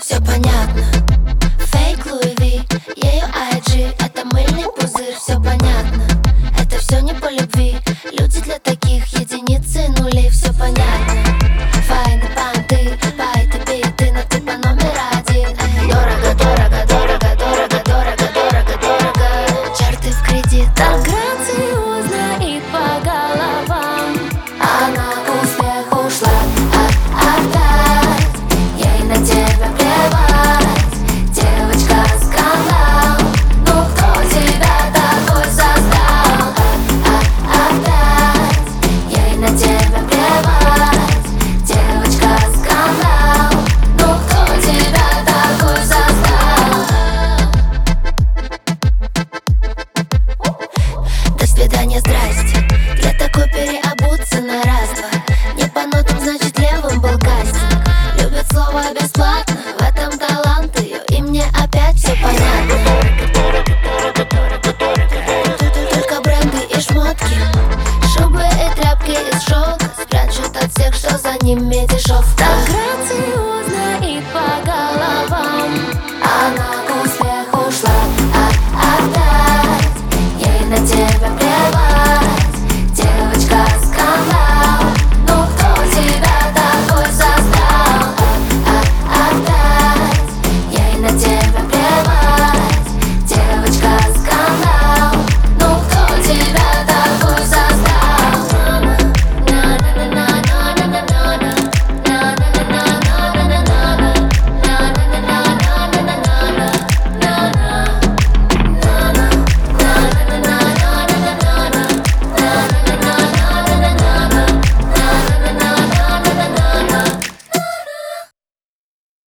все понятно. Фейк Луи Ви, ее IG — это мыльный пузырь, все понятно. Это все не по любви, люди для таких единицы нулей, все понятно. Файны понты, байты, биты, но ты по номер один. Дорого, дорого, дорого, дорого, дорого, дорого, дорого. Чарты в кредит, так грациозно и по головам. она к успеху шла, опять. Ей на тебя плевать, девочка скандал. Ну кто тебя такой создал? Опять. Ей на тебя плевать, девочка скандал. Ну кто тебя такой создал? До свидания, здрасте. Для такой переобуться на раз-два. Не по нотам, значит левым был кастинг. Любят слово бесплатно.